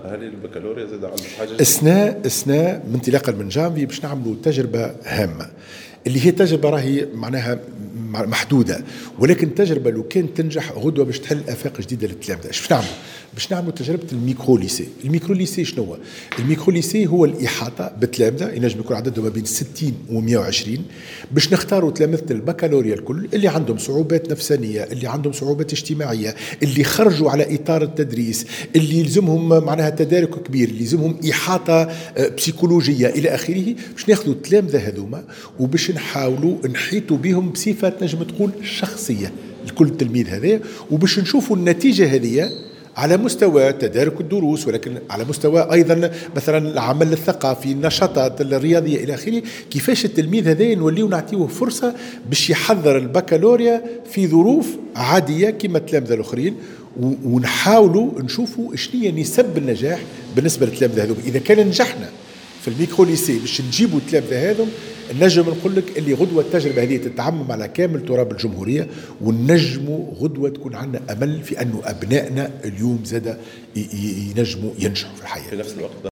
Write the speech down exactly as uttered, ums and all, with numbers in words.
هل البكالوريا زاد عندك حاجة؟ اثناء اثناء من انطلاقا من جانفي باش نعملوا تجربة هامة، اللي هي تجربة راهي معناها محدودة، ولكن تجربة لو كان تنجح غدوة باش تحل آفاق جديدة للتلامذة. ايش باش نعملوا؟ باش نعملوا تجربة الميكرو ليسي. الميكرو ليسي شنو هو؟ الميكرو ليسي هو الإحاطة بتلامذة ينجم يكون عددهم ما بين ستين و مئة وعشرين، باش نختاروا تلامذة البكالوريا الكل اللي عندهم صعوبات نفسانية، اللي عندهم صعوبات اجتماعية، اللي خرجوا على إطار التدريس، اللي يلزمهم معناها تدارك كبير، اللي يلزمهم إحاطة بسيكولوجية إلى آخره. باش ناخذوا التلامذة هذوما وباش نحاولوا نحيطوا بهم بصفة نجم تقول شخصية لكل تلميذ هذا، وباش نشوفوا النتيجة هذه على مستوى تدارك الدروس، ولكن على مستوى أيضا مثلا العمل الثقافي، النشاطات الرياضية إلى آخره. كيفاش التلميذ هذا نوليو نعطيه فرصة باش يحضر البكالوريا في ظروف عادية كما التلامذة الآخرين، ونحاولوا نشوفوا شنو نسب النجاح بالنسبة للتلامذة هذوم. إذا كان نجحنا في الميكرو ليسي باش نجيبوا التلامذة هذوم، نجم نقول لك اللي غدوة التجربة هذه تتعمم على كامل تراب الجمهورية، ونجموا غدوة تكون عندنا أمل في أنه أبنائنا اليوم زاد ينجموا ينجحوا في الحياة في نفس الوقت.